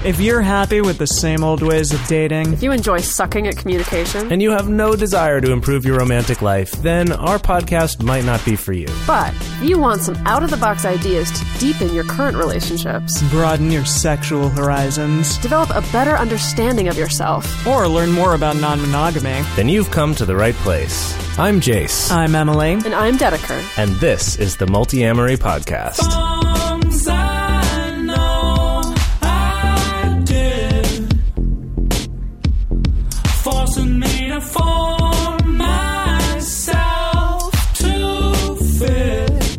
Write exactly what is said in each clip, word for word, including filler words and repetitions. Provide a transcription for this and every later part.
If you're happy with the same old ways of dating, if you enjoy sucking at communication, and you have no desire to improve your romantic life, then our podcast might not be for you. But if you want some out-of-the-box ideas to deepen your current relationships, broaden your sexual horizons, develop a better understanding of yourself, or learn more about non-monogamy, then you've come to the right place. I'm Jace. I'm Emily. And I'm Dedeker. And this is the Multi-Amory Podcast. Songs I know I did, forcing me to form myself to fit.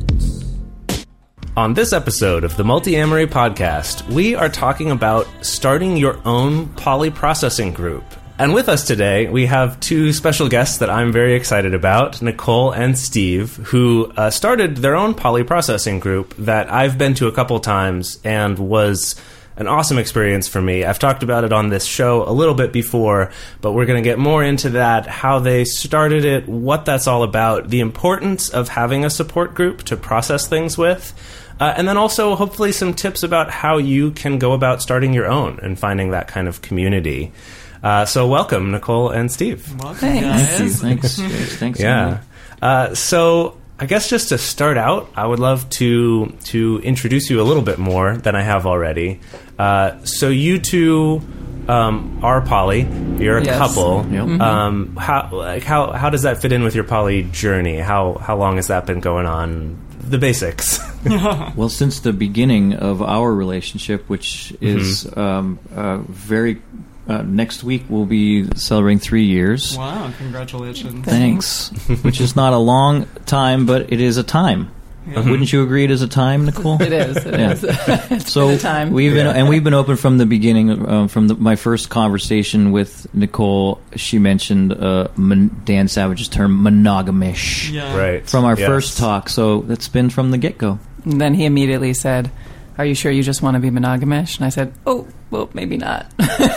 On this episode of the Multi-Amory Podcast, we are talking about starting your own poly-processing group. And with us today, we have two special guests that I'm very excited about, Nicole and Steve, who uh, started their own poly-processing group that I've been to a couple times and was an awesome experience for me. I've talked about it on this show a little bit before, but we're going to get more into that, how they started it, what that's all about, the importance of having a support group to process things with, uh, and then also hopefully some tips about how you can go about starting your own and finding that kind of community. Uh, so welcome, Nicole and Steve. Welcome, Thanks. guys. Thanks. Thanks. Yeah. Uh, so I guess just to start out, I would love to to introduce you a little bit more than I have already. Uh, so you two um, are poly. You're a Yes. couple. Yep. Mm-hmm. Um, how like how how does that fit in with your poly journey? How how long has that been going on? The basics. Well, since the beginning of our relationship, which is Mm-hmm. um, uh, very. Uh, next week we'll be celebrating three years. Wow, congratulations. Thanks. Which is not a long time, but it is a time. Yeah. Wouldn't you agree it is a time, Nicole? It is. It Yeah. is. It's So been a time. we've been, Yeah. and we've been open from the beginning. Um, from the, my first conversation with Nicole, she mentioned uh, mon- Dan Savage's term monogamish Yeah. Right. from our Yes. first talk. So that's been from the get go. And then he immediately said, "Are you sure you just want to be monogamish?" And I said, "Oh, well, maybe not."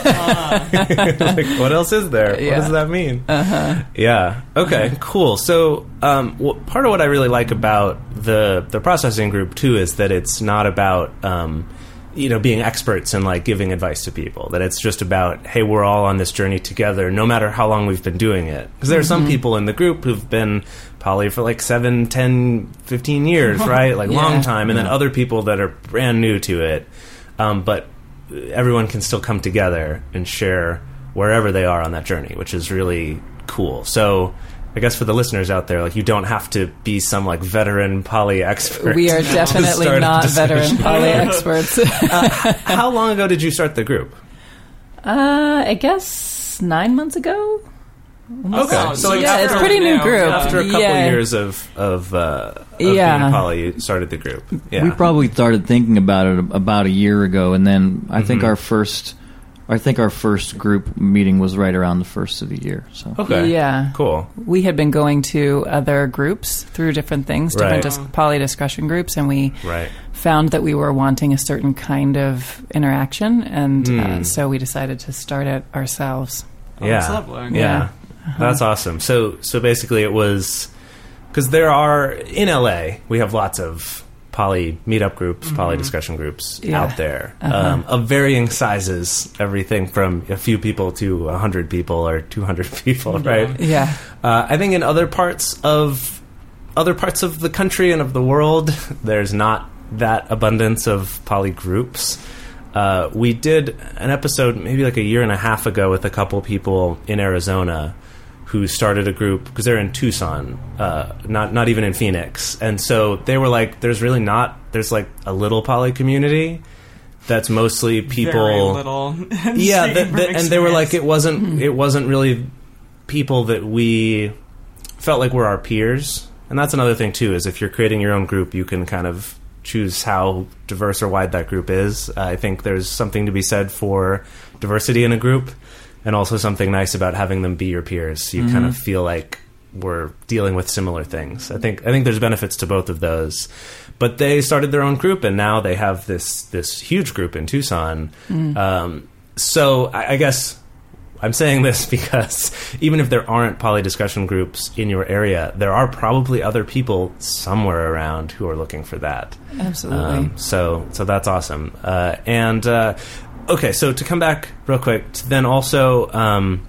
Like, what else is there? What Yeah. does that mean? Uh-huh. Yeah. Okay. Cool. So, um, w- part of what I really like about the the processing group too is that it's not about um, you know being experts and like giving advice to people. That it's just about, hey, we're all on this journey together, no matter how long we've been doing it. Because there are some people in the group who've been poly for like seven, ten, fifteen years, right? Like Yeah. long time, and then Yeah. other people that are brand new to it. Um, but everyone can still come together and share wherever they are on that journey, which is really cool. So I guess for the listeners out there, like, you don't have to be some like veteran poly expert. We are to definitely start a not discussion. veteran poly experts. uh, how long ago did you start the group? uh, I guess nine months ago. Okay, Oh, so like yeah, after, it's a pretty new now, group. yeah. after a couple Yeah. years of of, uh, of Yeah. being poly, you started the group. Yeah. We probably started thinking about it about a year ago, and then I think Mhm. our first, I think our first group meeting was right around the first of the year. So Okay. Yeah. Cool. We had been going to other groups through different things, different Right. dis- poly discussion groups, and we Right. found that we were wanting a certain kind of interaction, and Hmm. uh, so we decided to start it ourselves. Oh, Yeah. that's lovely. Yeah. Yeah. That's awesome. So so basically it was because there are in L A we have lots of poly meetup groups, poly discussion groups Yeah. out there Uh-huh. um, of varying sizes, everything from a few people to a hundred people or two hundred people, right? Yeah. Uh, I think in other parts of other parts of the country and of the world, there's not that abundance of poly groups. Uh, we did an episode maybe like a year and a half ago with a couple people in Arizona who started a group because they're in Tucson, uh, not not even in Phoenix, and so they were like, "There's really not. There's like a little poly community that's mostly people." Very little. Yeah, Speaking th- from th- and they were like, it experience. wasn't it wasn't really people that we felt like were our peers, and that's another thing too. Is if you're creating your own group, you can kind of choose how diverse or wide that group is. Uh, I think there's something to be said for diversity in a group, and also something nice about having them be your peers. You kind of feel like we're dealing with similar things. I think I think there's benefits to both of those. But they started their own group, and now they have this this huge group in Tucson. Um, so I, I guess I'm saying this because even if there aren't poly discussion groups in your area, there are probably other people somewhere around who are looking for that. Absolutely. Um, so so that's awesome. Uh, and uh, okay, so to come back real quick, to then also, um,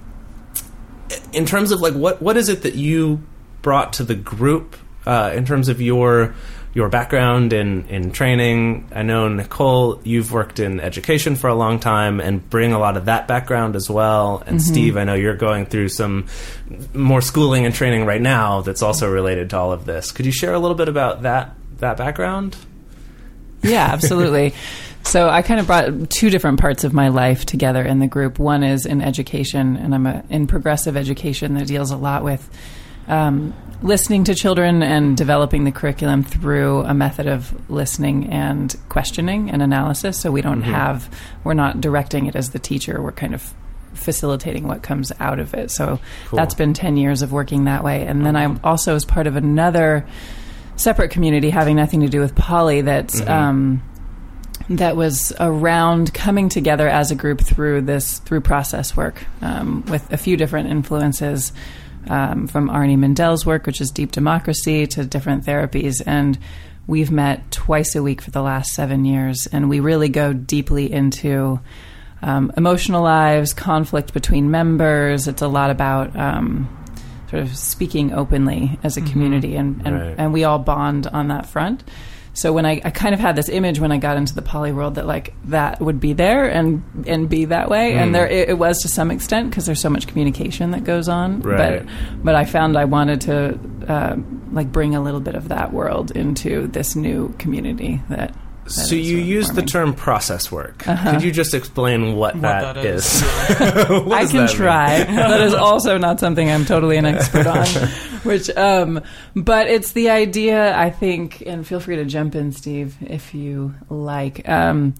in terms of like what what is it that you brought to the group uh, in terms of your your background in, in training? I know, Nicole, you've worked in education for a long time and bring a lot of that background as well. And Mm-hmm. Steve, I know you're going through some more schooling and training right now that's also related to all of this. Could you share a little bit about that that background? Yeah, absolutely. So I kind of brought two different parts of my life together in the group. One is in education, and I'm a, in progressive education that deals a lot with um, listening to children and developing the curriculum through a method of listening and questioning and analysis. So we don't have, we're not directing it as the teacher. We're kind of facilitating what comes out of it. So Cool. that's been ten years of working that way. And then I'm also as part of another separate community having nothing to do with Poly that's um, that was around coming together as a group through this through process work um, with a few different influences um, from Arnie Mindell's work, which is deep democracy, to different therapies. And we've met twice a week for the last seven years, and we really go deeply into um, emotional lives, conflict between members. It's a lot about um, sort of speaking openly as a community, and, and, Right. and we all bond on that front. So when I, I kind of had this image when I got into the Poly world that like that would be there and and be that way, and there it, it was to some extent because there's so much communication that goes on. Right. But but I found I wanted to uh, like bring a little bit of that world into this new community that. that So is you sort of use the forming. term process work. Could you just explain what, What that that is? is. What I does can that mean? try. That is also not something I'm totally an expert on. Which, um, but it's the idea, I think, and feel free to jump in, Steve, if you like. Um,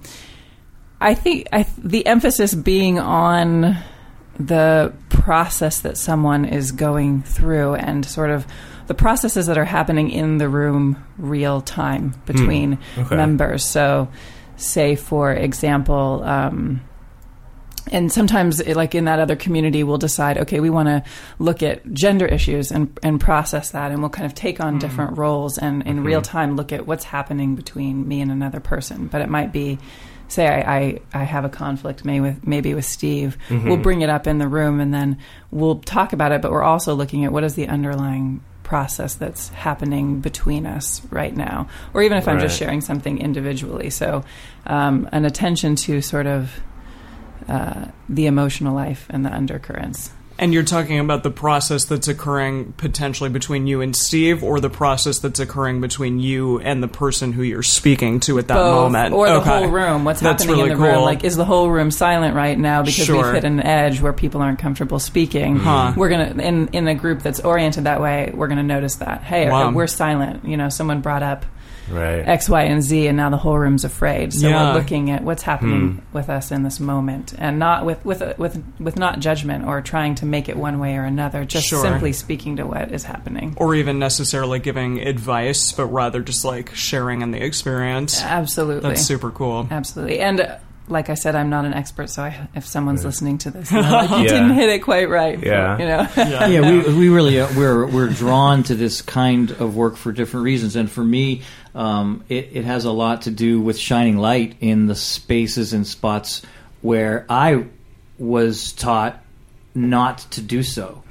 I think I, the emphasis being on the process that someone is going through and sort of the processes that are happening in the room real time between okay. members. So, say, for example, um, and sometimes, it, like in that other community, we'll decide, okay, we want to look at gender issues and, and process that, and we'll kind of take on different roles and in real time look at what's happening between me and another person. But it might be, say, I, I, I have a conflict maybe with, maybe with Steve. We'll bring it up in the room, and then we'll talk about it, but we're also looking at what is the underlying process that's happening between us right now, or even if I'm just Right. sharing something individually. So um, an attention to sort of uh, the emotional life and the undercurrents. And you're talking about the process that's occurring potentially between you and Steve, or the process that's occurring between you and the person who you're speaking to at that Both, moment? or the Okay. whole room. What's That's happening really in the room? cool. Like, is the whole room silent right now because Sure. we've hit an edge where people aren't comfortable speaking? Huh. We're gonna in in a group that's oriented that way. We're gonna notice that. Hey, Wow. we're silent. You know, someone brought up Right. X, Y, and Z, and now the whole room's afraid. So Yeah. we're looking at what's happening with us in this moment, and not with with with with not judgment or trying to make it one way or another. Just Sure. simply speaking to what is happening. Or even necessarily giving advice, but rather just like sharing in the experience. Absolutely, That's super cool. absolutely. And uh, like I said, I'm not an expert, so I, if someone's listening to this, and they're like, you Yeah. didn't hit it quite right. Yeah. you know. Yeah. yeah, we we really uh, we're we're drawn to this kind of work for different reasons, and for me, um, it, it has a lot to do with shining light in the spaces and spots where I was taught not to do so.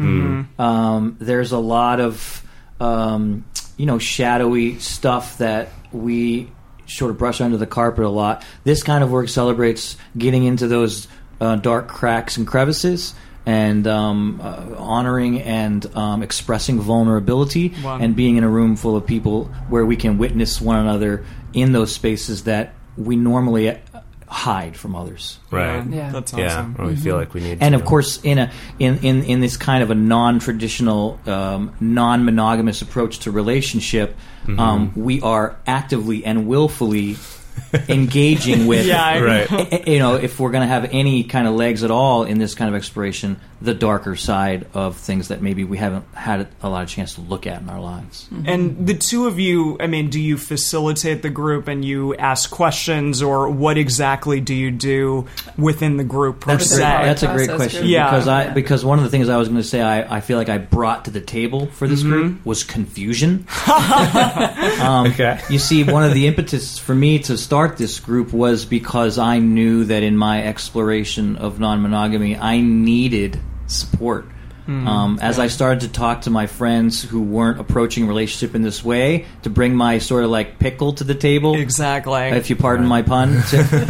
Um, there's a lot of um, you know shadowy stuff that we sort of brush under the carpet a lot. This kind of work celebrates getting into those uh, dark cracks and crevices, and um, uh, honoring and um, expressing vulnerability, Wow. and being in a room full of people where we can witness one another in those spaces that we normally uh, hide from others. Right. Yeah. That's Yeah. awesome. Or we feel like we need And to. of course, in a in, in, in this kind of a non-traditional, um, non-monogamous approach to relationship, um, we are actively and willfully engaging with. Yeah, I- Right. eh, you know, if we're going to have any kind of legs at all in this kind of exploration, the darker side of things that maybe we haven't had a lot of chance to look at in our lives. And the two of you, I mean, do you facilitate the group and you ask questions, or what exactly do you do within the group per That's a se? great, that's a great Process question. group. Yeah. Because I Yeah. because one of the things I was going to say I, I feel like I brought to the table for this group was confusion. um, Okay. You see, one of the impetus for me to start this group was because I knew that in my exploration of non-monogamy, I needed support. Mm, um, as yeah. I started to talk to my friends who weren't approaching a relationship in this way, to bring my sort of like pickle to the table. Exactly. If you pardon my pun.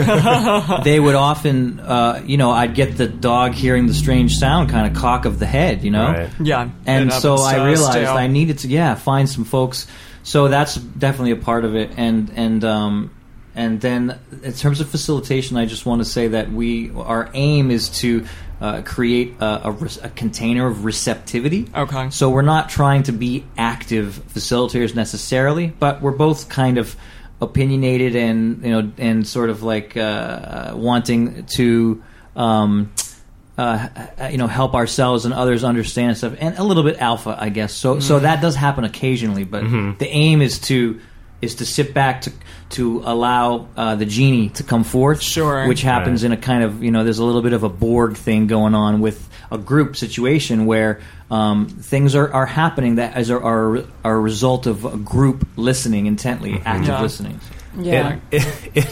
They would often, uh, you know, I'd get the dog hearing the strange sound kind of cock of the head, you know? Right. Yeah. And so I realized too. I needed to, yeah, find some folks. So that's definitely a part of it. And, and, um, and then in terms of facilitation, I just want to say that we, our aim is to Uh, create a, a, a container of receptivity. Okay. So we're not trying to be active facilitators necessarily, but we're both kind of opinionated and you know and sort of like uh, wanting to um, uh, you know help ourselves and others understand stuff, and a little bit alpha, I guess. So mm. so that does happen occasionally, but mm-hmm. the aim is to is to sit back to to allow uh, the genie to come forth, sure. which happens right. in a kind of, you know, there's a little bit of a Borg thing going on with a group situation where um, things are, are happening that as are, are, are a result of a group listening intently, mm-hmm. active yeah. listening. Yeah. It, it,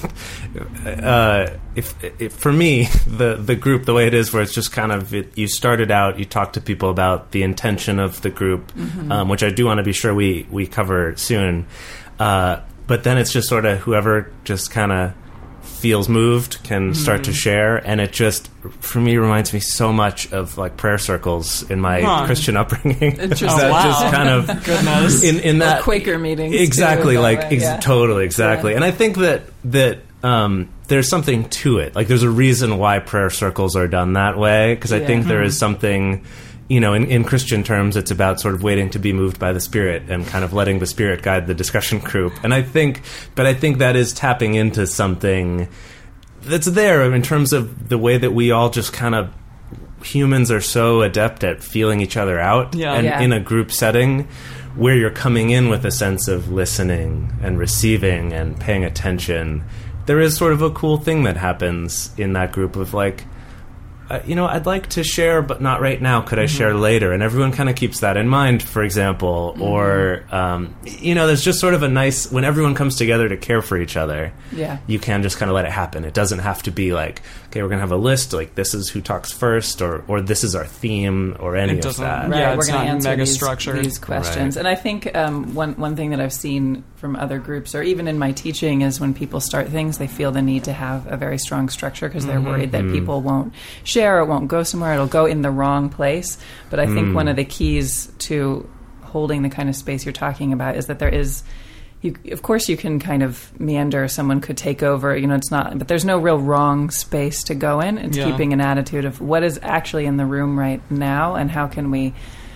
it, uh, if, if for me, the the group, the way it is, where it's just kind of it, you started out, you talk to people about the intention of the group, mm-hmm. um, which I do want to be sure we we cover soon. Uh, but then it's just sort of whoever just kind of feels moved can start mm-hmm. to share, and it just for me reminds me so much of like prayer circles in my huh. Christian upbringing. Interesting. Oh, that wow. just kind of goodness in in that or Quaker meetings exactly too, like way, ex- yeah. totally exactly, yeah. And I think that that um, there's something to it. Like there's a reason why prayer circles are done that way, because I yeah. think there mm-hmm. is something. You know, in, in Christian terms, it's about sort of waiting to be moved by the Spirit and kind of letting the Spirit guide the discussion group. And I think, but I think that is tapping into something that's there in terms of the way that we all just kind of, humans are so adept at feeling each other out. Yeah. And Yeah. in a group setting where you're coming in with a sense of listening and receiving and paying attention, there is sort of a cool thing that happens in that group of like, Uh, you know, I'd like to share, but not right now. Could I mm-hmm. share later? And everyone kind of keeps that in mind, for example. Mm-hmm. Or, um, you know, there's just sort of a nice, when everyone comes together to care for each other, yeah. you can just kind of let it happen. It doesn't have to be like, okay, we're going to have a list, like this is who talks first, or, or this is our theme, or any It of that. Right, Yeah, we're it's going to not answer mega these, structured. these questions. Right. And I think um, one one thing that I've seen from other groups, or even in my teaching, is when people start things, they feel the need to have a very strong structure because they're Mm-hmm. worried that Mm. people won't share or won't go somewhere. It'll go in the wrong place. But I think Mm. one of the keys to holding the kind of space you're talking about is that there is... You, of course, you can kind of meander. Someone could take over. You know, it's not. But there's no real wrong space to go in. It's Yeah. keeping an attitude of what is actually in the room right now, and how can we.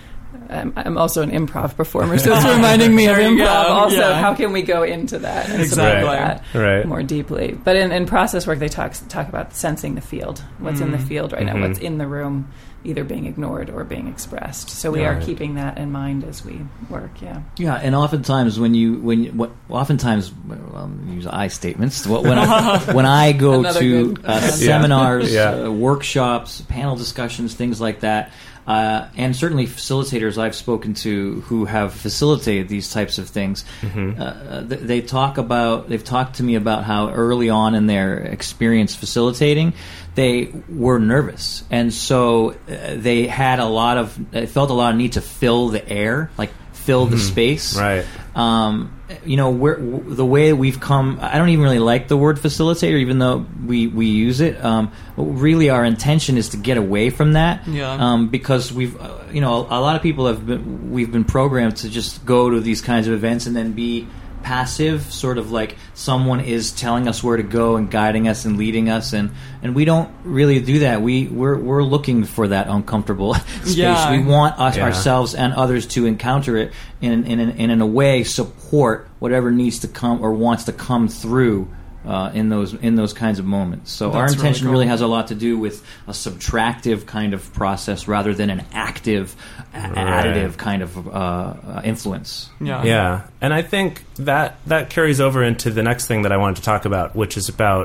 Um, I'm also an improv performer, so it's reminding me of There you improv. go, Also, yeah. how can we go into that and Exactly. support that Right. more deeply? But in, in process work, they talk talk about sensing the field. What's in the field right Mhm. now? What's in the room? Either being ignored or being expressed. So we are Right. keeping that in mind as we work. Yeah. Yeah, and oftentimes when you when you, what oftentimes well, I'll use I statements. Wh- When I, when I go Another to good uh, one. seminars, Yeah. Uh, workshops, panel discussions, things like that, uh, and certainly facilitators I've spoken to who have facilitated these types of things, Mm-hmm. uh, th- they talk about they've talked to me about how early on in their experience facilitating, they were nervous, and so uh, they had a lot of they felt a lot of need to fill the air, like fill the space. Right. Um, you know, we're, w- the way we've come, I don't even really like the word facilitator, even though we, we use it. Um, really, our intention is to get away from that. Yeah. Um, because we've, uh, you know, a, a lot of people have been, we've been programmed to just go to these kinds of events and then be passive, sort of like someone is telling us where to go and guiding us and leading us, and, and we don't really do that. We we're we're looking for that uncomfortable space. Yeah. We want us Yeah. ourselves and others to encounter it, and in, in, in, in a way support whatever needs to come or wants to come through. Uh, in those in those kinds of moments, so our That's intention really really, cool. has a lot to do with a subtractive kind of process rather than an active, a- additive kind of uh, uh, influence. Yeah. Yeah, and I think that that carries over into the next thing that I wanted to talk about, which is about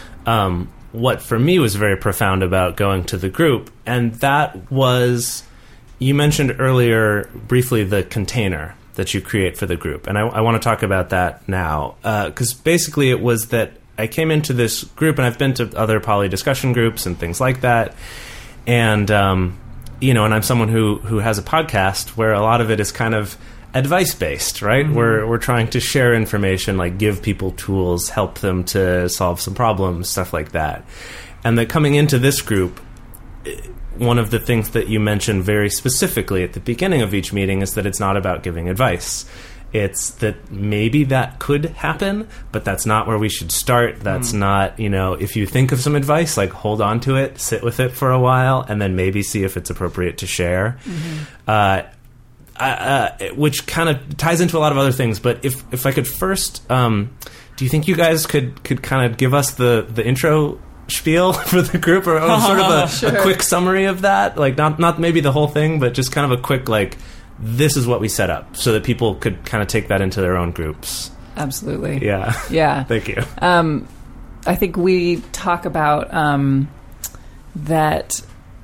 um, what for me was very profound about going to the group, and that was, you mentioned earlier briefly the container, that you create for the group. And I, I want to talk about that now, because basically it was that I came into this group, and I've been to other poly discussion groups and things like that, and um, you know, and I'm someone who who has a podcast where a lot of it is kind of advice based, right? Mm-hmm. We're we're trying to share information, like give people tools, help them to solve some problems, stuff like that. And that coming into this group, one of the things that you mentioned very specifically at the beginning of each meeting is that it's not about giving advice. It's that maybe that could happen, but that's not where we should start. That's mm. not, you know, if you think of some advice, like hold on to it, sit with it for a while, and then maybe see if it's appropriate to share. Mm-hmm. Uh, uh, which kind of ties into a lot of other things. But if if I could first, um, do you think you guys could, could kind of give us the, the intro spiel for the group, or, or sort of a, sure. a quick summary of that? Like not not maybe the whole thing, but just kind of a quick, like, this is what we set up, so that people could kind of take that into their own groups. Absolutely. Yeah. Yeah. Thank you. Um, I think we talk about um, that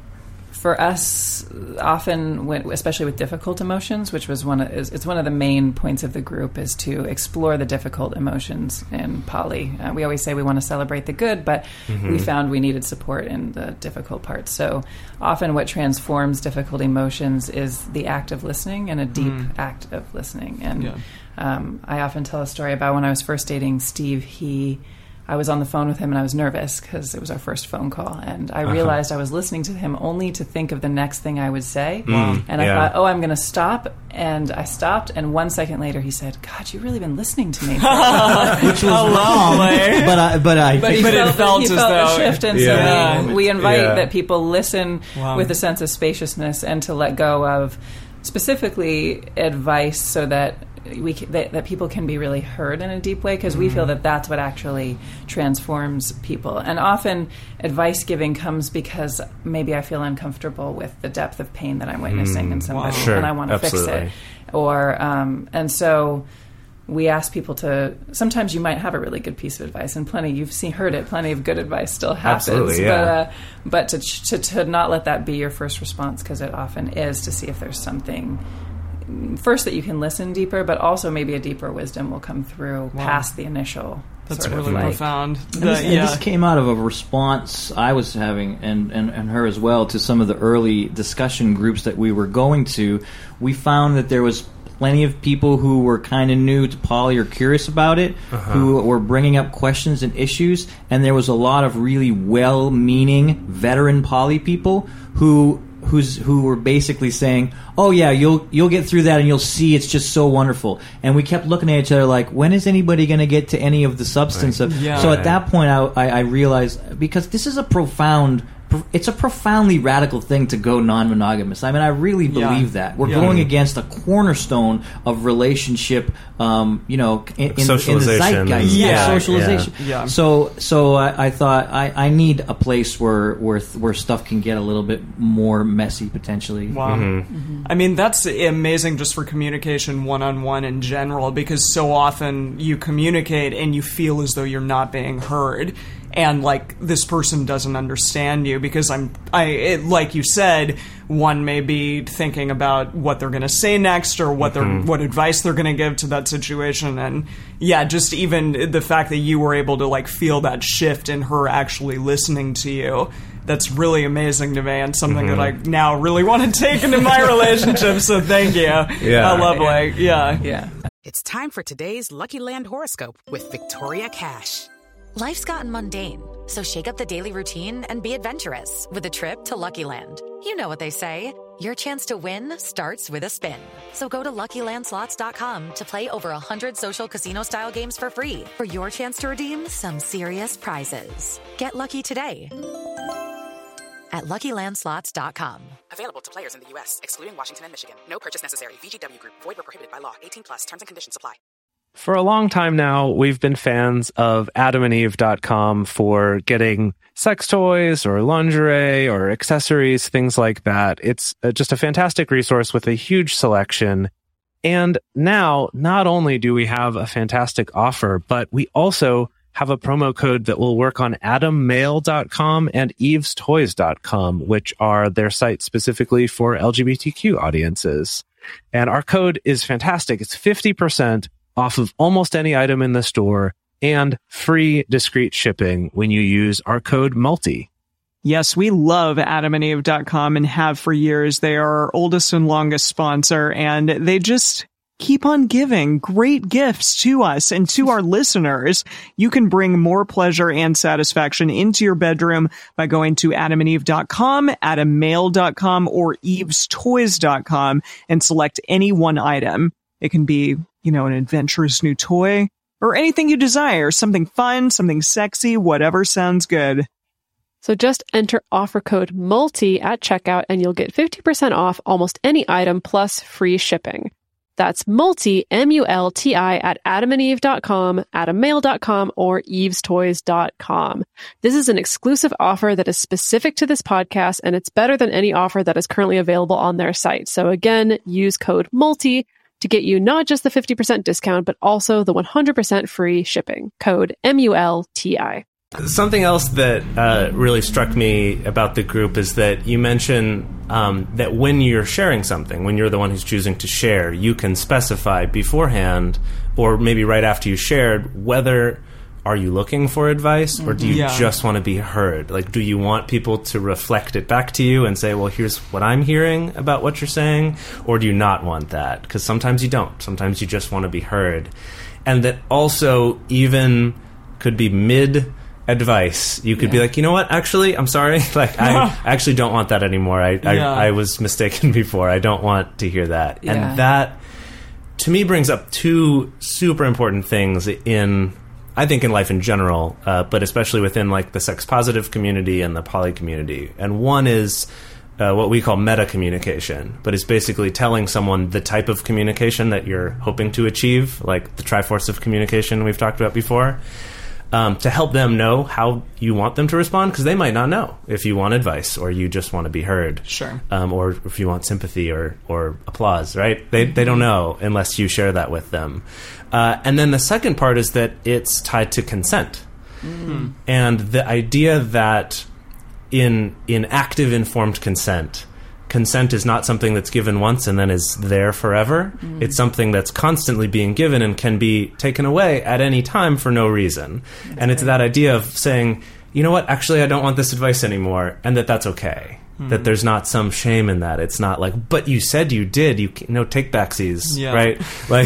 for us, often, when, especially with difficult emotions, which was one of, is, it's one of the main points of the group, is to explore the difficult emotions in poly. Uh, we always say we want to celebrate the good, but mm-hmm. we found we needed support in the difficult parts. So often what transforms difficult emotions is the act of listening, and a deep mm. act of listening. And yeah. um, I often tell a story about when I was first dating Steve. He... I was on the phone with him, and I was nervous because it was our first phone call. And I uh-huh. realized I was listening to him only to think of the next thing I would say. Mm, and I yeah. thought, oh, I'm going to stop. And I stopped. And one second later, he said, God, you've really been listening to me. Which was wrong. But I, but I, but he but felt, it felt he as felt though the shift. And yeah. so we, we invite yeah. that people listen wow. with a sense of spaciousness, and to let go of specifically advice, so that we that, that people can be really heard in a deep way, because mm. we feel that that's what actually transforms people. And often advice giving comes because maybe I feel uncomfortable with the depth of pain that I'm witnessing mm. in somebody, wow. sure. and I want to fix it. Or um, and so we ask people to. Sometimes you might have a really good piece of advice, and plenty you've seen heard it. Plenty of good advice still happens. Absolutely, yeah. But, uh, but to, to to not let that be your first response, because it often is, to see if there's something. First, that you can listen deeper, but also maybe a deeper wisdom will come through wow. past the initial. That's sort really of like, profound. And this, and yeah. this came out of a response I was having, and, and, and her as well, to some of the early discussion groups that we were going to. We found that there was plenty of people who were kind of new to poly or curious about it, uh-huh. who were bringing up questions and issues, and there was a lot of really well-meaning veteran poly people who who's who were basically saying, "Oh yeah, you'll you'll get through that, and you'll see it's just so wonderful." And we kept looking at each other like, when is anybody going to get to any of the substance right. of? Yeah. So Right. at that point, I, I, I realized, because this is a profound. It's a profoundly radical thing to go non-monogamous. I mean, I really believe Yeah. that. We're Yeah. going against a cornerstone of relationship, um, you know, in, in, in the Socialization. zeitgeist. Yeah. Yeah, socialization. Yeah. Yeah. So, so I, I thought I, I need a place where, where where stuff can get a little bit more messy, potentially. Wow. Mm-hmm. Mm-hmm. I mean, that's amazing just for communication one-on-one in general, because so often you communicate and you feel as though you're not being heard. And like, this person doesn't understand you, because I'm, I, it, like you said, one may be thinking about what they're going to say next, or what mm-hmm. they're, what advice they're going to give to that situation. And yeah, just even the fact that you were able to like feel that shift in her actually listening to you, that's really amazing to me, and something mm-hmm. that I now really want to take into my relationship. So thank you. Yeah. How lovely. Yeah. Yeah. It's time for today's Lucky Land horoscope with Victoria Cash. Life's gotten mundane, so shake up the daily routine and be adventurous with a trip to Lucky Land. You know what they say, your chance to win starts with a spin. So go to Lucky Land Slots dot com to play over one hundred social casino-style games for free for your chance to redeem some serious prizes. Get lucky today at Lucky Land Slots dot com. Available to players in the U S, excluding Washington and Michigan. No purchase necessary. V G W Group. Void where prohibited by law. eighteen plus. Terms and conditions apply. For a long time now, we've been fans of adam and eve dot com for getting sex toys or lingerie or accessories, things like that. It's just a fantastic resource with a huge selection. And now, not only do we have a fantastic offer, but we also have a promo code that will work on adam mail dot com and eves toys dot com, which are their sites specifically for L G B T Q audiences. And our code is fantastic. It's fifty percent off of almost any item in the store and free discreet shipping when you use our code MULTI. Yes, we love adam and eve dot com and have for years. They are our oldest and longest sponsor, and they just keep on giving great gifts to us and to our listeners. You can bring more pleasure and satisfaction into your bedroom by going to adam and eve dot com, adam mail dot com, or eves toys dot com and select any one item. It can be, you know, an adventurous new toy or anything you desire, something fun, something sexy, whatever sounds good. So just enter offer code MULTI at checkout and you'll get fifty percent off almost any item plus free shipping. That's MULTI, M U L T I, at adam and eve dot com, adam mail dot com, or eves toys dot com. This is an exclusive offer that is specific to this podcast, and it's better than any offer that is currently available on their site. So again, use code MULTI to get you not just the fifty percent discount, but also the one hundred percent free shipping. Code M U L T I. Something else that uh, really struck me about the group is that you mentioned um, that when you're sharing something, when you're the one who's choosing to share, you can specify beforehand, or maybe right after you shared, whether are you looking for advice or do you Yeah. just want to be heard? Like, do you want people to reflect it back to you and say, well, here's what I'm hearing about what you're saying, or do you not want that? Because sometimes you don't. Sometimes you just want to be heard. And that also even could be mid advice. You could Yeah. be like, you know what, actually, I'm sorry. Like, I actually don't want that anymore. I, I, Yeah. I was mistaken before. I don't want to hear that. Yeah. And that, to me, brings up two super important things in, I think, in life in general, uh, but especially within, like, the sex-positive community and the poly community. And one is uh, what we call meta-communication, but it's basically telling someone the type of communication that you're hoping to achieve, like the Triforce of communication we've talked about before. Um, to help them know how you want them to respond, because they might not know if you want advice or you just want to be heard. Sure. Um, or if you want sympathy or, or applause, right? They they don't know unless you share that with them. Uh, and then the second part is that it's tied to consent. Mm. And the idea that in in active informed consent, consent is not something that's given once and then is there forever. Mm. It's something that's constantly being given and can be taken away at any time for no reason. That's and it's right. That idea of saying, you know what, actually I don't want this advice anymore, and that that's okay. Mm. That there's not some shame in that. It's not like, but you said you did. You, you know, take backsies, yeah. right? Like,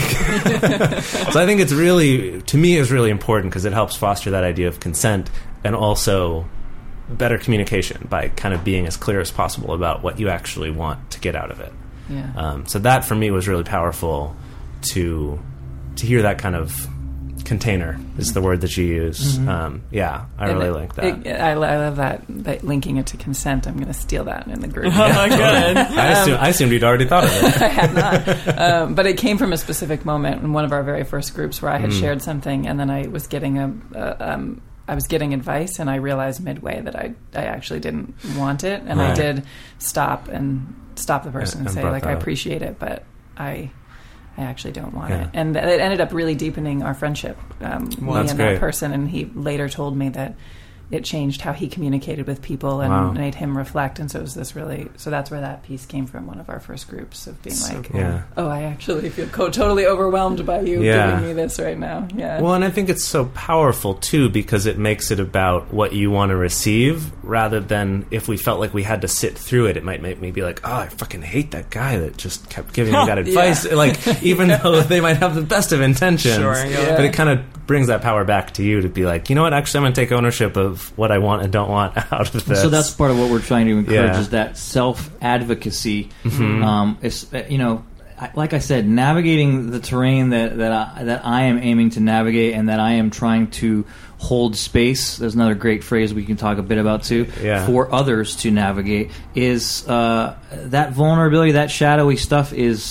so I think it's really, to me, is really important because it helps foster that idea of consent and also better communication by kind of being as clear as possible about what you actually want to get out of it. Yeah. Um, so that for me was really powerful to to hear that kind of container is the word that you use. Mm-hmm. Um, yeah, I and really it, like that. It, I, I love that, that linking it to consent. I'm going to steal that in the group. Oh, good. I, assume, I assumed you'd already thought of it. I had not. Um, but it came from a specific moment in one of our very first groups where I had mm. shared something, and then I was getting a... a um, I was getting advice, and I realized midway that I I actually didn't want it, and right. I did stop and stop the person and, and say, like, I appreciate it, but I I actually don't want yeah. it. And it ended up really deepening our friendship, um, well, me and great. that person, and he later told me that it changed how he communicated with people and wow. made him reflect, and so it was this really, so that's where that piece came from, one of our first groups, of being so like, cool. yeah. oh, I actually feel co- totally overwhelmed by you yeah. giving me this right now. Yeah. Well, and I think it's so powerful, too, because it makes it about what you want to receive, rather than if we felt like we had to sit through it, it might make me be like, oh, I fucking hate that guy that just kept giving me that advice, yeah. like, even though they might have the best of intentions, sure, yeah. but it kind of brings that power back to you to be like, you know what, actually I'm going to take ownership of what I want and don't want out of this. So that's part of what we're trying to encourage yeah. is that self-advocacy. Mm-hmm. Um, it's, you know, like I said, navigating the terrain that that I, that I am aiming to navigate and that I am trying to hold space. There's another great phrase we can talk a bit about too. Yeah. For others to navigate is uh, that vulnerability, that shadowy stuff is.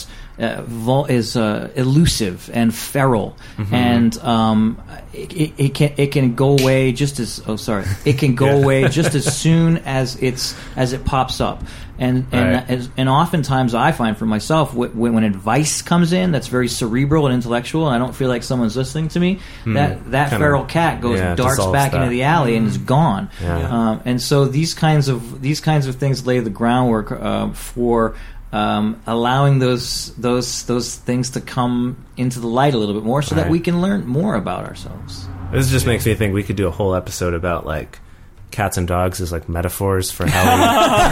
uh, vul- is uh, elusive and feral, Mm-hmm. and um, it, it, it can it can go away just as oh sorry it can go Yeah. away just as soon as it's as it pops up. And and Right. as, and oftentimes I find for myself wh- when, when advice comes in that's very cerebral and intellectual, and I don't feel like someone's listening to me, that that Kinda, feral cat goes yeah, darts dissolves back that. into the alley and is gone. Yeah. Um, and so these kinds of these kinds of things lay the groundwork uh, for um, allowing those those those things to come into the light a little bit more, so that Right. we can learn more about ourselves. This just makes me think we could do a whole episode about like cats and dogs as like metaphors for how we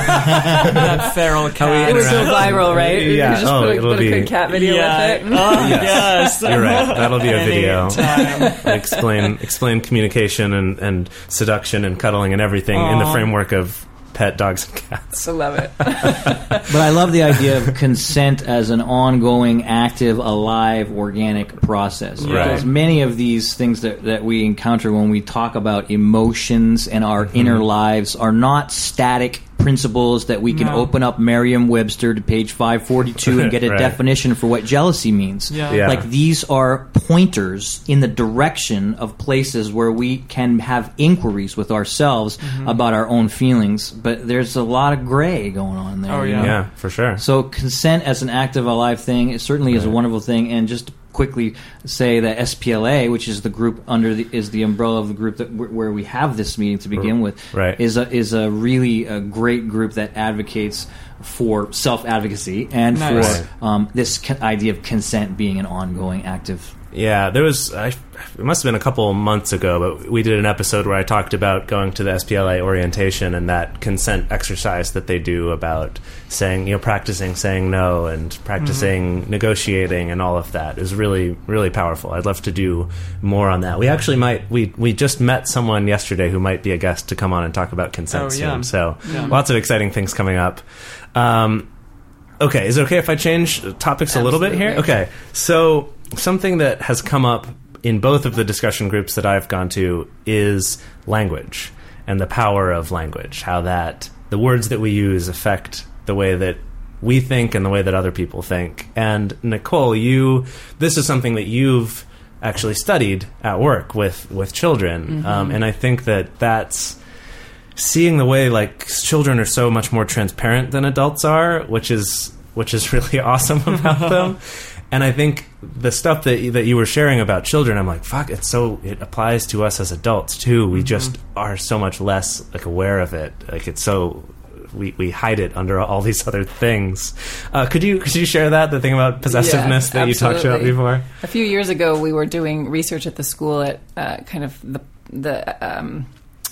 That feral cat. It was so viral, right? You Yeah. could just Oh, put a, it'll put a be- quick cat video Yeah. with it. Oh, yes. You're right. That'll be a video. Anytime. explain explain communication and, and seduction and cuddling and everything in the Aw. framework of pet dogs and cats. I love it. But I love the idea of consent as an ongoing, active, alive, organic process. Right. Because many of these things that, that we encounter when we talk about emotions and our Mm-hmm. inner lives are not static principles that we can No. open up Merriam-Webster to page five forty-two and get a Right. definition for what jealousy means. Yeah. Yeah. Like these are pointers in the direction of places where we can have inquiries with ourselves Mm-hmm. about our own feelings. But there's a lot of gray going on there. Oh, you yeah. know? Yeah, for sure. So consent as an active, alive thing, it certainly is a Right. wonderful thing. And just to quickly say that S P L A, which is the group under the is the umbrella of the group that where we have this meeting to begin with, Right. is a, is a really a great group that advocates for self advocacy and Nice. for um, this co- idea of consent being an ongoing, active. Yeah, there was, I, it must have been a couple months ago, but we did an episode where I talked about going to the S P L A orientation and that consent exercise that they do about saying, you know, practicing saying no and practicing Mm-hmm. negotiating and all of that. It was really, really powerful. I'd love to do more on that. We actually might, we, we just met someone yesterday who might be a guest to come on and talk about consent Oh, soon. yeah. So Yeah. lots of exciting things coming up. Um, okay, is it okay if I change topics a little bit here? Absolutely. Okay, so something that has come up in both of the discussion groups that I've gone to is language and the power of language, how that the words that we use affect the way that we think and the way that other people think. And Nicole, you this is something that you've actually studied at work with with children, um, and I think that that's seeing the way like children are so much more transparent than adults are, which is which is really awesome about them. And I think the stuff that you, that you were sharing about children, I'm like, fuck, it's so it applies to us as adults too. We just are so much less like aware of it. Like it's so we, we hide it under all these other things. Uh, could you could you share that the thing about possessiveness Yeah, that you talked about absolutely. before? A few years ago, we were doing research at the school at uh, kind of the the um,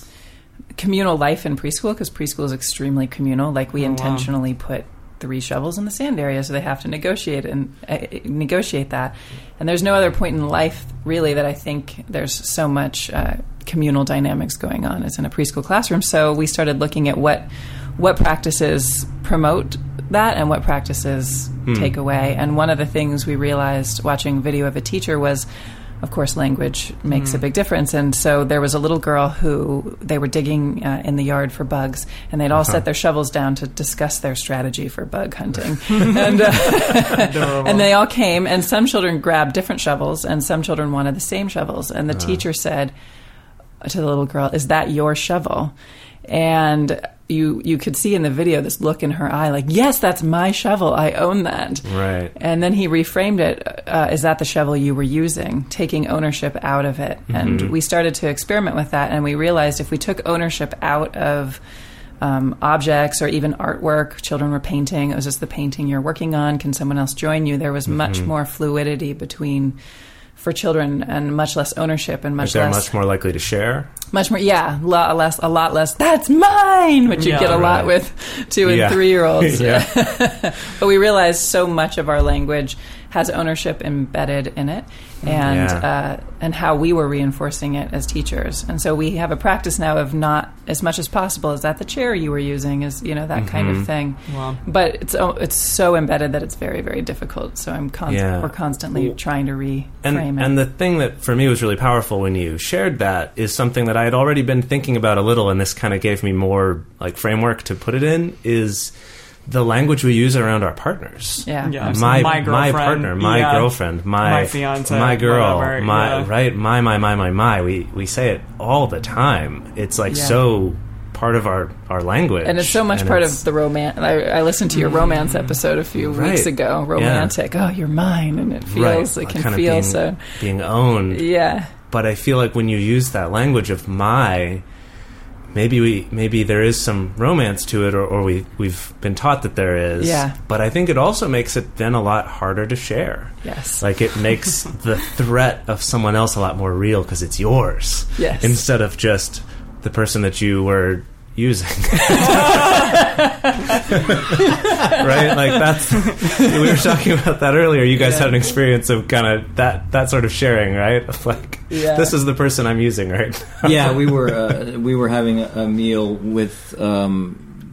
communal life in preschool, because preschool is extremely communal. Like we Oh, wow. intentionally put three shovels in the sand area, so they have to negotiate and uh, negotiate that. And there's no other point in life really that I think there's so much uh, communal dynamics going on as in a preschool classroom. So we started looking at what what practices promote that and what practices take away. And one of the things we realized watching video of a teacher was, of course, language makes a big difference. And so there was a little girl who they were digging uh, in the yard for bugs, and they'd all set their shovels down to discuss their strategy for bug hunting. and, uh, and they all came, and some children grabbed different shovels, and some children wanted the same shovels. And the teacher said to the little girl, "Is that your shovel?" And you you could see in the video this look in her eye, like, yes, that's my shovel. I own that. Right. And then he reframed it, uh, is that the shovel you were using? Taking ownership out of it. And we started to experiment with that, and we realized if we took ownership out of um, objects or even artwork, children were painting, is this the painting you're working on? Can someone else join you? There was much more fluidity between, for children, and much less ownership and Like much they're less... much more likely to share. Much more, yeah, lot less, a lot less. That's mine, which you Yeah, get a lot right. with two and Yeah. three year olds. Yeah. But we realized so much of our language has ownership embedded in it, and Yeah. uh, and how we were reinforcing it as teachers. And so we have a practice now of not as much as possible. Is that the chair you were using? Is you know that kind Mm-hmm. of thing. Wow. But it's oh, it's so embedded that it's very very difficult. So I'm con- Yeah. we're constantly trying to reframe And, it. and the thing that for me was really powerful when you shared that is something that I had already been thinking about a little, and this kind of gave me more like framework to put it in, is the language we use around our partners. Yeah. Yeah, so my my my girlfriend, partner, my yeah. girlfriend, my My fiancé, my girl, whatever, my yeah. right, my my my my my. We we say it all the time. It's like Yeah. so part of our our language, And it's so much and part it's- of the romance. I, I listened to your romance episode a few Right. weeks ago. Romantic. Oh, you're mine, and it feels. right, It can kind of feel being, so. being owned. Yeah. But I feel like when you use that language of my, maybe we maybe there is some romance to it, or, or we we've been taught that there is. Yeah. But I think it also makes it then a lot harder to share. Yes. Like it makes the threat of someone else a lot more real because it's yours. Yes. Instead of just the person that you were using. Right? Like that's we were talking about that earlier. You guys Yeah. had an experience of kind of that that sort of sharing, right? Of like Yeah. this is the person I'm using right now. Yeah, we were uh, we were having a, a meal with um,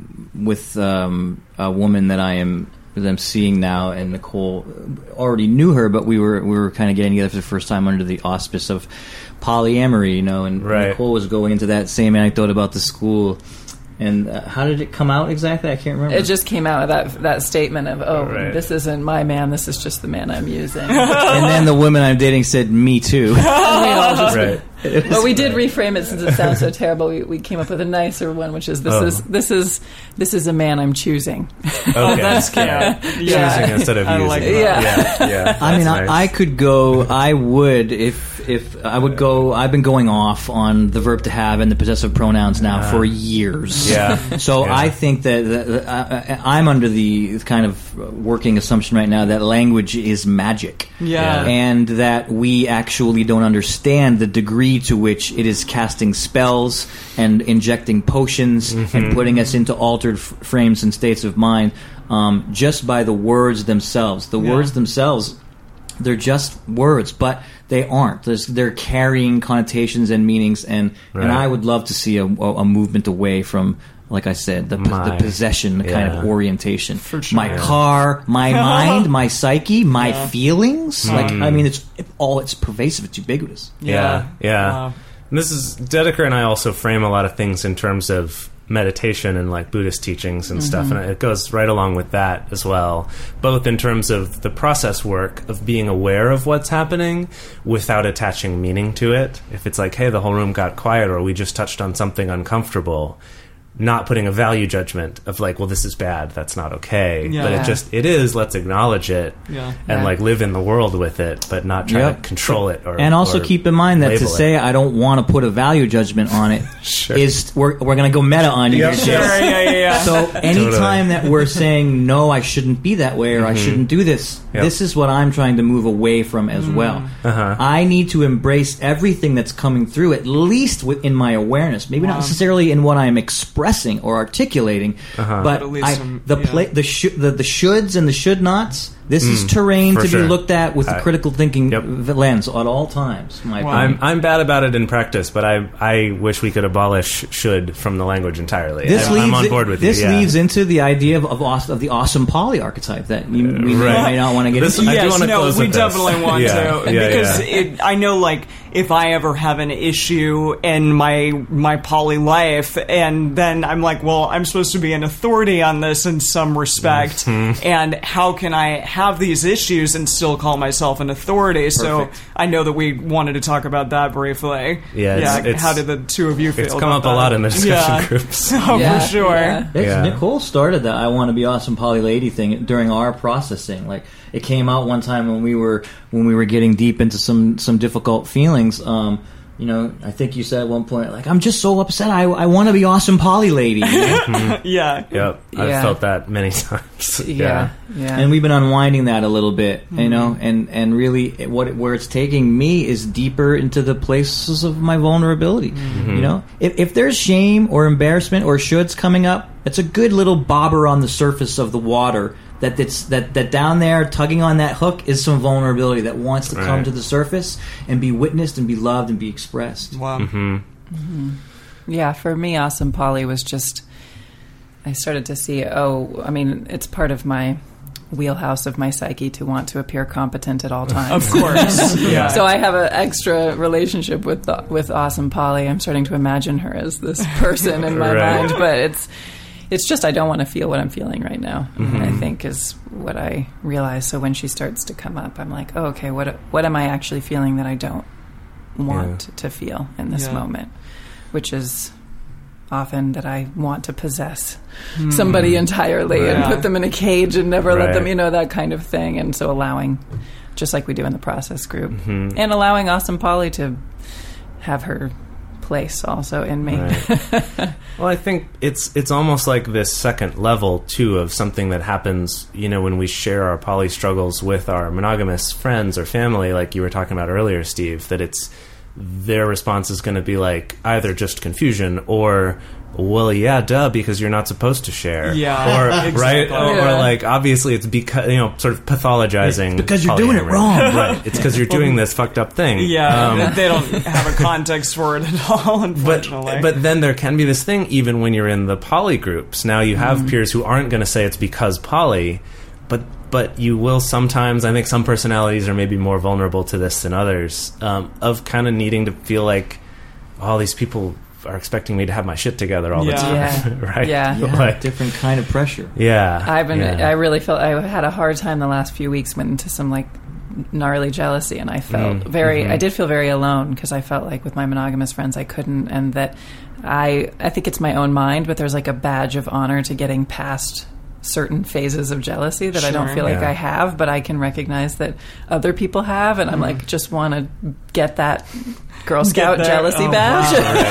with um, a woman that I am that I'm seeing now, and Nicole already knew her, but we were we were kind of getting together for the first time under the auspice of polyamory, you know. And Right. Nicole was going into that same anecdote about the school. And uh, how did it come out exactly? I can't remember. It just came out with that that statement of, oh, Right. this isn't my man, this is just the man I'm using. and then the woman I'm dating said, "Me too." We all just- Right. But we did reframe it since it sounds so terrible. We, we came up with a nicer one, which is this Oh. is this is this is a man I'm choosing. Okay. That's cute. Yeah. Yeah. Choosing instead of I using. like that. Yeah. Yeah. I mean, That's I, nice. I could go. I would if if I would go. I've been going off on the verb to have and the possessive pronouns now for years. Yeah. So Yeah. I think that, that, that I, I'm under the kind of working assumption right now that language is magic. Yeah. And that we actually don't understand the degree to which it is casting spells and injecting potions and putting us into altered f- frames and states of mind um, just by the words themselves. The Yeah. words themselves, they're just words, but they aren't. There's, they're carrying connotations and meanings, and, Right. and I would love to see a, a movement away from, like I said, the, My. the possession kind Yeah. of orientation. For sure. My car, my mind, my psyche, my feelings. Like, I mean, it's it, all it's pervasive. It's ubiquitous. Yeah, yeah. Wow. And this is Dedeker and I also frame a lot of things in terms of meditation and like Buddhist teachings and stuff, and it goes right along with that as well. Both in terms of the process work of being aware of what's happening without attaching meaning to it. If it's like, hey, the whole room got quiet, or we just touched on something uncomfortable. Not putting a value judgment of like, well, this is bad, that's not okay. Yeah. But it just, it is, let's acknowledge it Yeah. and Yeah. like live in the world with it, but not try Yep. to control it. Or And also or keep in mind that to label it. say I don't want to put a value judgment on it Sure. is we're we're going to go meta on you. Yep. here, Sure, Jay. yeah, yeah, yeah. So anytime that we're saying no, I shouldn't be that way, or I shouldn't do this, Mm-hmm. Yep. this is what I'm trying to move away from as well. Uh-huh. I need to embrace everything that's coming through, at least within my awareness. Maybe not necessarily in what I'm expressing or articulating, Uh-huh. but At least I, some- the, yeah. pla- the, sh- the the shoulds and the should nots. This is terrain for to sure. be looked at with Uh, a critical thinking yep. v- lens at all times. My Wow. opinion. I'm I'm bad about it in practice, but I I wish we could abolish should from the language entirely. This I, leads I'm on board with this you. Yeah. leads into the idea of of, aws- of the awesome poly archetype that you, we may right. or may not want to get This- into. I do Yes, wanna no, close we with this. definitely want Yeah, to yeah, because yeah. It, I know, like, if I ever have an issue in my my poly life, and then I'm like, well, I'm supposed to be an authority on this in some respect, Mm-hmm. and how can I have these issues and still call myself an authority? So Perfect. I know that we wanted to talk about that briefly. Yeah, it's- it's- how did the two of you feel? It's come about up a that? lot in the discussion Yeah. groups. Oh, Yeah, for sure. yeah. It's, Yeah. Nicole started that I want to be awesome poly lady thing during our processing. Like it came out one time when we were when we were getting deep into some some difficult feelings. Um, you know, I think you said at one point, like, I'm just so upset. I I want to be awesome poly lady. You know? Yeah. Yep, I've Yeah. felt that many times. Yeah, yeah. And we've been unwinding that a little bit, Mm-hmm. you know, and and really it, what it, where it's taking me is deeper into the places of my vulnerability. Mm-hmm. You know, if if there's shame or embarrassment or shoulds coming up, it's a good little bobber on the surface of the water. That it's that that down there tugging on that hook is some vulnerability that wants to come Right. to the surface and be witnessed and be loved and be expressed. Wow. Yeah, for me, Awesome Polly was just, I started to see, oh, I mean, it's part of my wheelhouse of my psyche to want to appear competent at all times. Of course. Yeah. So I have an extra relationship with the, with Awesome Polly. I'm starting to imagine her as this person in my Right. mind, but it's, it's just I don't want to feel what I'm feeling right now. Mm-hmm. I think is what I realize. So when she starts to come up, I'm like, oh, okay, what what am I actually feeling that I don't want Yeah. to feel in this Yeah. moment? Which is often that I want to possess somebody entirely Right. and put them in a cage and never let them, Right. you know, that kind of thing. And so allowing, just like we do in the process group, Mhm. and allowing Awesome Polly to have her place also in me. Right. Well, I think it's it's almost like this second level too of something that happens, you know, when we share our poly struggles with our monogamous friends or family, like you were talking about earlier, Steve, that it's their response is going to be like either just confusion or, well, yeah, duh, because you're not supposed to share. Yeah, Or, exactly. right? Or, Yeah. or like, obviously it's because, you know, sort of pathologizing. It's because you're doing it polyamory. wrong. Right. It's because you're doing this fucked up thing. Yeah, Um, they don't have a context for it at all, unfortunately. But, but then there can be this thing even when you're in the poly groups. Now you have peers who aren't going to say it's because poly, but but you will sometimes, I think some personalities are maybe more vulnerable to this than others, um, of kind of needing to feel like all these people are expecting me to have my shit together all Yeah. the time. Yeah. Right? Yeah. Yeah, Like, different kind of pressure. yeah. I've been, yeah. I really felt, I had a hard time the last few weeks, went into some like gnarly jealousy, and I felt Mm, very, mhm. I did feel very alone because I felt like with my monogamous friends I couldn't, and that I, I think it's my own mind, but there's like a badge of honor to getting past certain phases of jealousy that I don't Sure. feel like Yeah. I have, but I can recognize that other people have, and I'm like, just want to get that Girl Scout there. jealousy Oh, badge.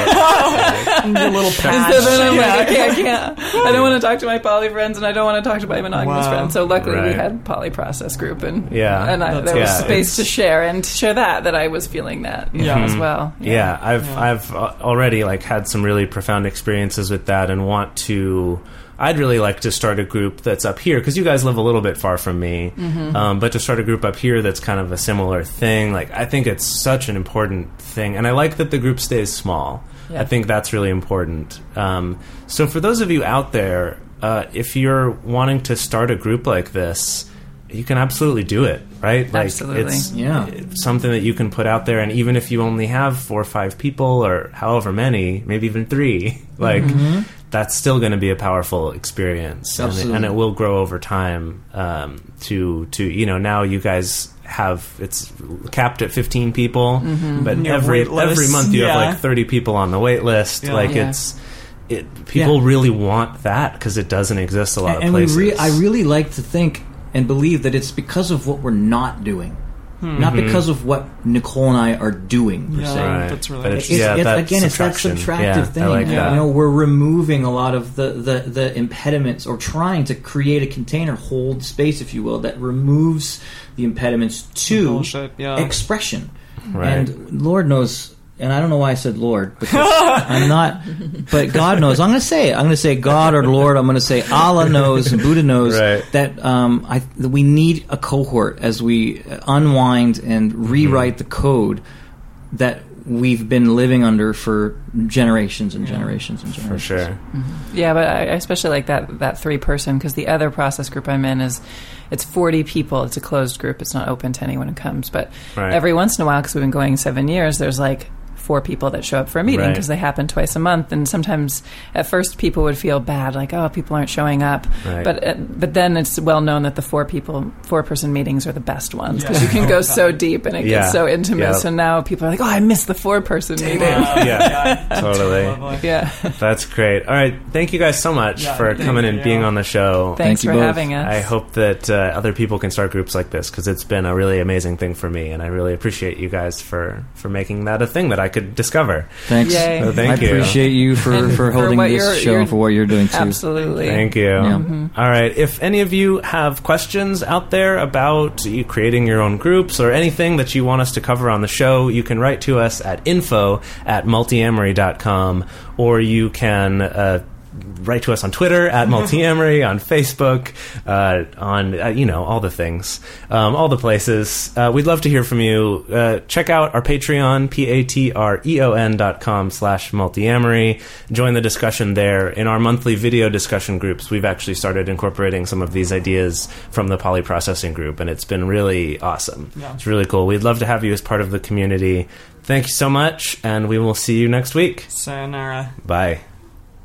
wow. Your little patch. And so then I'm Yeah. like, okay, I can't. I don't want to talk to my poly friends, and I don't want to talk to my monogamous Wow. friends. So luckily, we Right. had poly process group, and Yeah. and I, That's there was yeah, space to it's- share and to share that that I was feeling that you Yeah. know, as well. Yeah, I've I've uh, already like had some really profound experiences with that, and want to. I'd really like to start a group that's up here because you guys live a little bit far from me. Mm-hmm. Um, but to start a group up here that's kind of a similar thing, like I think it's such an important thing, and I like that the group stays small. Yeah. I think that's really important. Um, so for those of you out there, uh, if you're wanting to start a group like this, you can absolutely do it, right? Like Absolutely. it's Yeah. it's something that you can put out there, and even if you only have four or five people or however many, maybe even three, like that's still going to be a powerful experience, and it, Absolutely. and it will grow over time. Um, to to you know, now you guys have it's capped at fifteen people, but Your every wait list, every month you yeah. have like thirty people on the wait list. Yeah. Like Yeah. it's it people Yeah. really want that because it doesn't exist a lot and of places. we re- I really like to think and believe that it's because of what we're not doing, not because of what Nicole and I are doing per Yeah. se. Right. That's really But It's, it's, yeah, it's- that again, it's that subtraction. subtractive Yeah, thing. I like you that. know, we're removing a lot of the, the, the impediments, or trying to create a container, hold space, if you will, that removes the impediments to Bullshit, yeah. expression. Right. And Lord knows, and I don't know why I said Lord, because I'm not, but God knows. I'm going to say it. I'm going to say God or Lord. I'm going to say Allah knows and Buddha knows Right. that um, I, that we need a cohort as we unwind and rewrite the code that we've been living under for generations and generations and generations. for sure. Yeah, but I I especially like that that three person, because the other process group I'm in is it's forty people. It's a closed group. It's not open to anyone who comes. But Right. every once in a while, because we've been going seven years, there's like four people that show up for a meeting Right. because they happen twice a month. And sometimes at first people would feel bad, like, oh, people aren't showing up. Right. But uh, but then it's well known that the four people, four person meetings are the best ones because Yeah. you can go so deep and it Yeah. gets so intimate. Yeah. So now people are like, oh, I missed the four person meeting. Yeah, totally. Lovely. Yeah. That's great. All right, thank you guys so much Yeah, for thank coming and you. being on the show. Thanks you for both. having us. I hope that uh, other people can start groups like this because it's been a really amazing thing for me, and I really appreciate you guys for, for making that a thing that I could discover. Thanks. Yay. So thank I you. appreciate you for, And for for holding what this you're- show you're- and for what you're doing too. Absolutely. Thank you. Yeah. All right. If any of you have questions out there about you creating your own groups or anything that you want us to cover on the show, you can write to us at info at multiamory dot com, or you can uh, write to us on Twitter at multiamory, on Facebook, uh, on, uh, you know, all the things, um, all the places. Uh, we'd love to hear from you. Uh, check out our Patreon, P-A-T-R-E-O-N dot com slash multiamory. Join the discussion there. In our monthly video discussion groups, we've actually started incorporating some of these ideas from the polyprocessing group, and it's been really awesome. Yeah. It's really cool. We'd love to have you as part of the community. Thank you so much, and we will see you next week. Sayonara. Bye.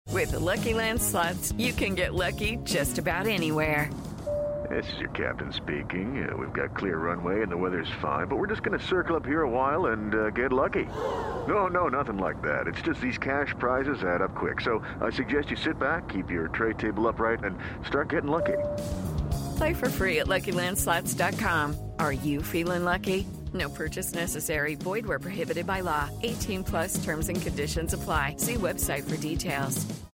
With the Lucky Land Slots, you can get lucky just about anywhere. This is your captain speaking. Uh, we've got clear runway and the weather's fine, but we're just going to circle up here a while and uh, get lucky. No, no, nothing like that. It's just these cash prizes add up quick. So I suggest you sit back, keep your tray table upright, and start getting lucky. Play for free at Lucky Land Slots dot com. Are you feeling lucky? No purchase necessary. Void where prohibited by law. eighteen plus terms and conditions apply. See website for details.